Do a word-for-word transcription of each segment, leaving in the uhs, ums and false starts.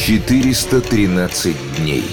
четыреста тринадцать дней.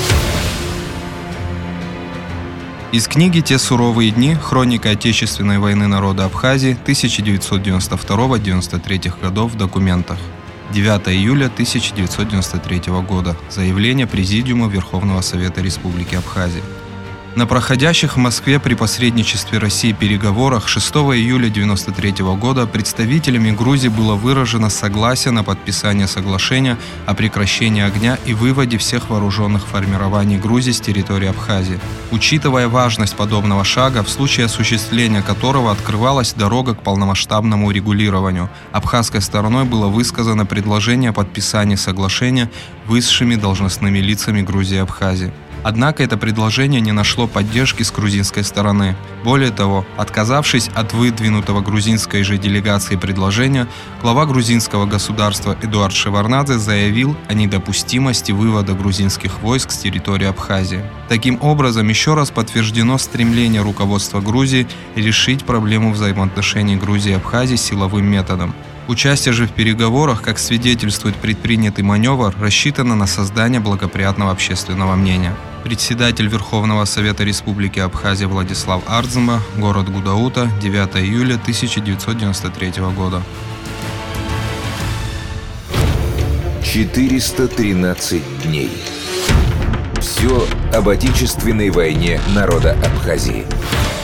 Из книги «Те суровые дни. Хроника Отечественной войны народа Абхазии тысяча девятьсот девяносто второго — девяносто третьего годов в документах. девятого июля тысяча девятьсот девяносто третьего года. Заявление Президиума Верховного Совета Республики Абхазия. На проходящих в Москве при посредничестве России переговорах шестого июля девяносто третьего года представителями Грузии было выражено согласие на подписание соглашения о прекращении огня и выводе всех вооруженных формирований Грузии с территории Абхазии. Учитывая важность подобного шага, в случае осуществления которого открывалась дорога к полномасштабному урегулированию, абхазской стороной было высказано предложение о подписании соглашения высшими должностными лицами Грузии и Абхазии. Однако это предложение не нашло поддержки с грузинской стороны. Более того, отказавшись от выдвинутого грузинской же делегацией предложения, глава грузинского государства Эдуард Шеварднадзе заявил о недопустимости вывода грузинских войск с территории Абхазии. Таким образом, еще раз подтверждено стремление руководства Грузии решить проблему взаимоотношений Грузии и Абхазии силовым методом. Участие же в переговорах, как свидетельствует предпринятый маневр, рассчитано на создание благоприятного общественного мнения. Председатель Верховного Совета Республики Абхазия Владислав Ардземба, город Гудаута, девятого июля тысяча девятьсот девяносто третьего года. четыреста тринадцать дней. Все об Отечественной войне народа Абхазии.